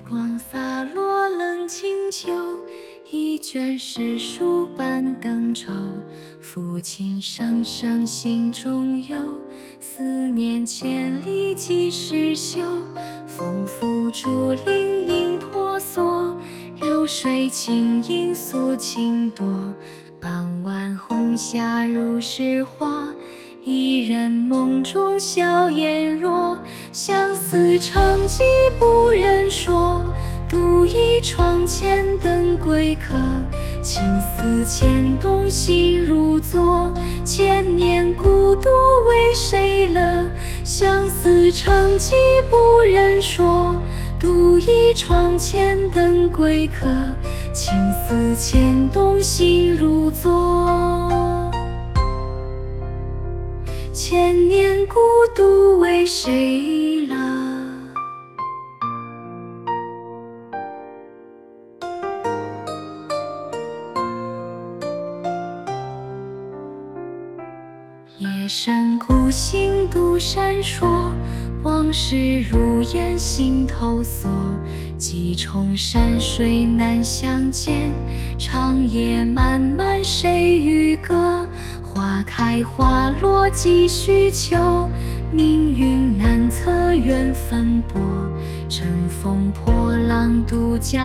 光洒落冷清秋，一卷诗书半登舟。抚琴声声心中有，思念千里几时休？风拂竹林影婆娑，流水轻盈诉情多。傍晚红霞如诗画，一人梦中笑颜若。相思成疾不忍说，独倚窗前等归客。情丝牵动心如昨，千年孤独为谁了？相思成疾不忍说，独倚窗前等归客。情丝牵动心如昨，千年孤独为谁了？夜深孤星独闪烁，往事如烟心头锁。几重山水难相见，长夜漫漫谁与歌？花开花落几许秋，命运难测缘分薄。乘风破浪渡江